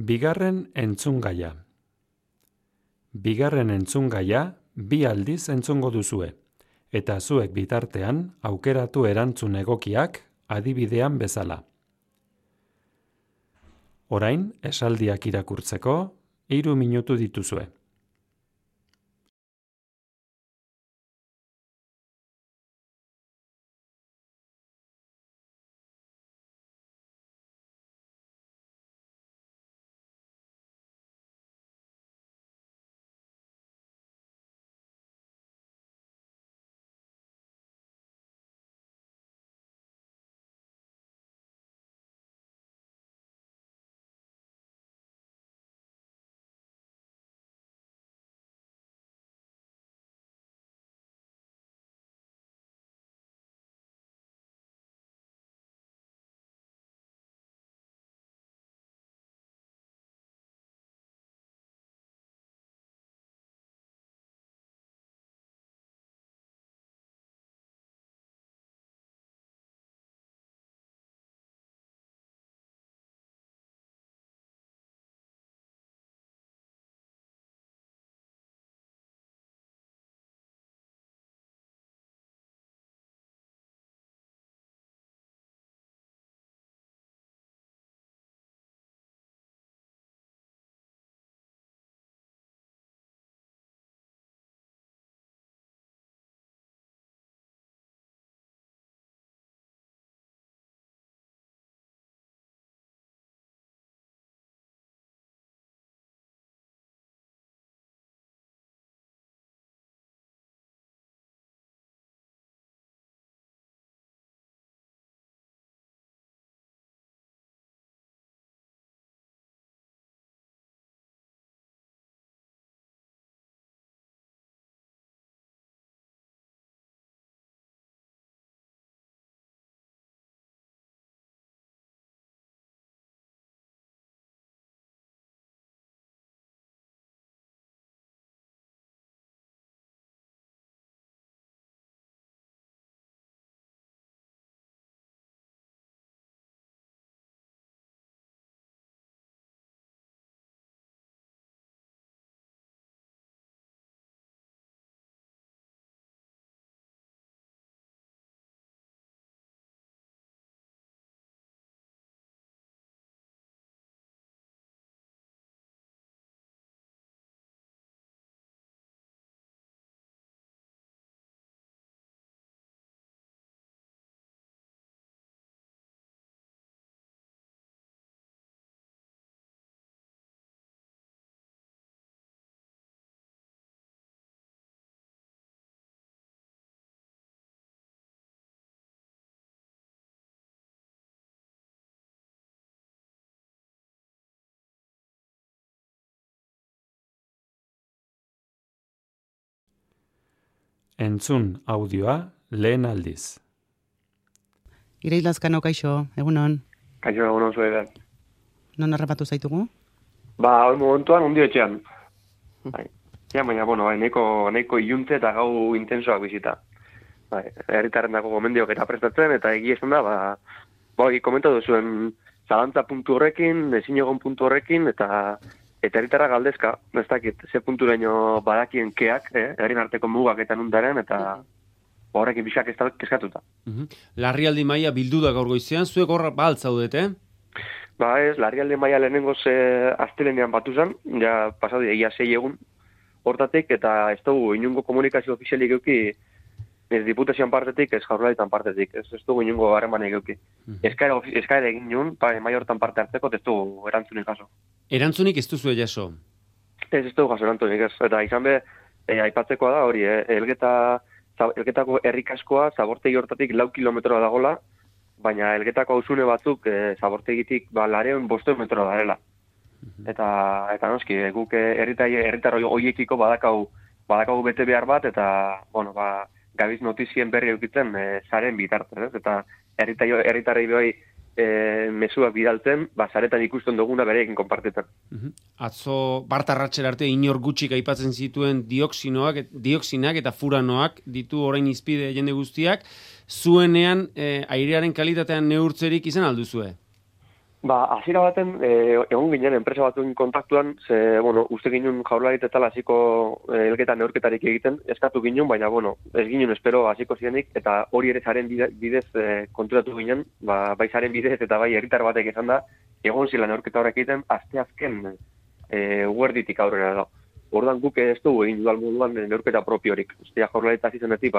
Bigarren entzungaia. Bigarren entzungaia 2 aldiz entzungo duzue, eta zuek bitartean aukeratu erantzun egokiak adibidean bezala. Orain, esaldiak irakurtzeko 3 minutu dituzue. Entzun audioa lehen aldiz. Ireiz Lazkano, kaixo, egunon. Kaixo, egunon zuetan. Non harrapatu zaitugu? Hor momentuan hundi etxean. Baina, nahiko iluntze eta gau intensoak bizita. Herritarren dago gomendiok eta prestatzen, eta egia esan da, komentatu zuen zalantza puntu horrekin, ezin egon puntu horrekin, eta herritarra galdezka, ez dakit, ze punturaino badakien keak, herrin arteko mugak eta nundaren, eta horrekin bizak kezkatuta. Larrialdi maila bildu da gaur goizean, zuek horra zaudete? Ez, larrialdi maila lehenengoz astelenean batu zen, ja pasatu egia 6 egun hortatik, eta ez dugu inungo komunikazio ofizialik euki, ez diputazioan partetik, ez jaurlaritzan partetik, ez dugu inungo harremanik euki. Eskaera egin nuen, maila hortan parte hartzeko, ez dugu erantzunik jaso. Erantzunik ez duzu jaso? Ez dugu jaso erantzunik, ez. Eta izan be, aipatzekoa da hori, Elgetako herrikaskoa zabortegi hortatik 4 kilometroa dagola, baina Elgetako auzune batzuk zabortegitik 200 metroa darela. Eta noski, guk herritar horiekiko badakau bete behar bat, eta, gabiz notizien berri eukitzen zaren bitartez, eta herritarrei behoi mezuak bidaltzen, zaretan ikusten duguna bereekin konpartitzen. Atzo, bartarratxera arte inor gutxik aipatzen zituen dioxinak eta furanoak ditu orain izpide jende guztiak, zuenean airearen kalitatean neurtzerik izan alduzue? Hasiera baten, egon ginen enpresa batuen kontaktuan, bueno, uste ginen Jaurlaritza eta hasiko elgeta neurketarik egiten, eskatu ginen, baina, bueno, ez ginen espero hasiko zirenik, eta hori ere zaren bidez konturatu ginen, bai zaren bidez eta bai herritar batek esan da, egon zila neurketa horrek egiten, asteazken guerditik aurrera da. Ordan guk ez dugu egin dudal moduan neurketa propiorik. Ustea Jaurlaritza hasi zenetik,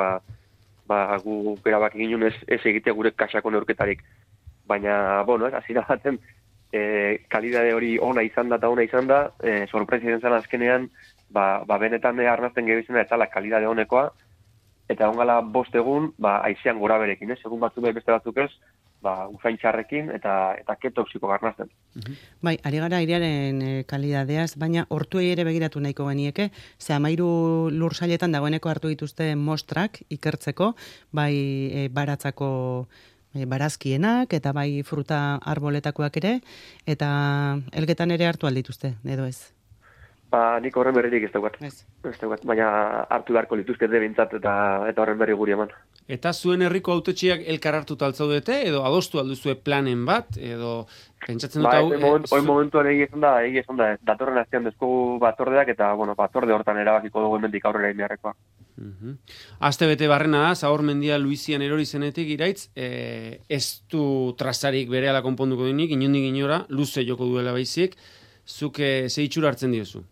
guk erabaki ginen ez egite gure kasako neurketarik. Baina, bueno, hasiera baten kalidade hori ona izan da, sorpresa izan zen azkenean, benetan arnazten gebizena eta la kalidade honekoa, eta ongala 5 egun, haizean gora berekin, egun batzuk beste batzuk ez, usain txarrekin eta ketoxiko garnazten. Bai, ari gara airearen kalidadeaz, baina hortuei ere begiratu nahiko genieke, ze 13 lur sailetan dagoeneko hartu dituzte mostrak ikertzeko, bai baratzako barazkienak eta bai fruta arboletakoak ere, eta elgetan ere hartu aldituzte, edo ez? Nik horren berririk ez daukat. Ez daukat, baina hartu beharko lituzkete bintzat eta horren berri guri eman. Eta zuen herriko hautetxiak elkar hartuta altzaudete, edo adostu alduzue planen bat, edo pentsatzen dut hau... Hoi momentuan egizan da, datorren aztean dezkogu batzordeak, eta, bueno, batzorde hortan erabakiko dugu hemendik aurrera inbiarrekoa. Aste bete barrena da, Zahor mendia Luizian erori zenetik iraitz, ez du trasarik berehala konponduko dinik, inondik inora, luze joko duela baizik, zuk ze itxura hartzen diozu?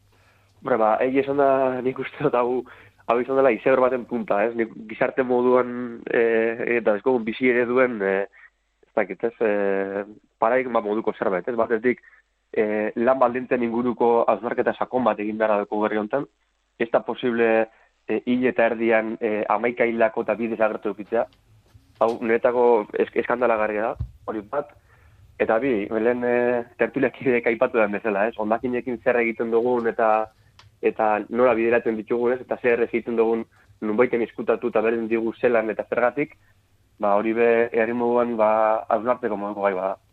Egi esan da, nik uste dut hau izan dela izeber baten punta, ez? Nik gizarte moduan, eta eskogun bizi ere duen, ez dakit, ez? Paradigma moduko zerbait, ez? Batetik, lan baldintzen inguruko hausnarketa sakon bat egin behar dugu berri honetan, ez da posible hil eta erdian 11 hilako eta 2 desagertu eukitzea. Hau, niretako eskandalagarria da, hori bat. Eta bi, lehen tertuliakidek aipatu den bezala, ez? Hondakinekin zer egiten dugun eta nola bideratzen ditugun, ez? Eta zer egiten dugun nunbaiten izkutatu eta berdin digu zelan eta zergatik, hori be herri moduan hausnartzeko moduko gai bada.